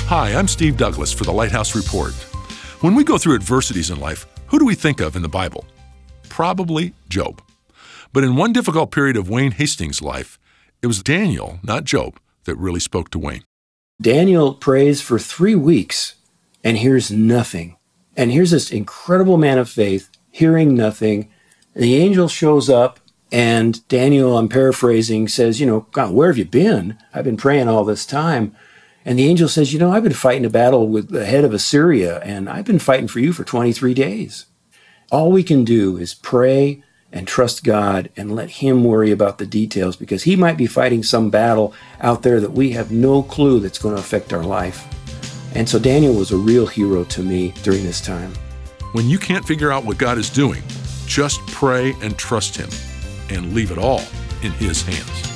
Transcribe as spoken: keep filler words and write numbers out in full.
Hi, I'm Steve Douglas for the Lighthouse Report. When we go through adversities in life, who do we think of in the Bible? Probably Job. But in one difficult period of Wayne Hastings' life, it was Daniel, not Job, that really spoke to Wayne. Daniel prays for three weeks and hears nothing. And here's this incredible man of faith hearing nothing. The angel shows up and Daniel, I'm paraphrasing, says, you know, God, where have you been? I've been praying all this time. And the angel says, you know, I've been fighting a battle with the head of Assyria, and I've been fighting for you for twenty-three days. All we can do is pray and trust God and let him worry about the details, because he might be fighting some battle out there that we have no clue that's going to affect our life. And so Daniel was a real hero to me during this time. When you can't figure out what God is doing, just pray and trust him and leave it all in his hands.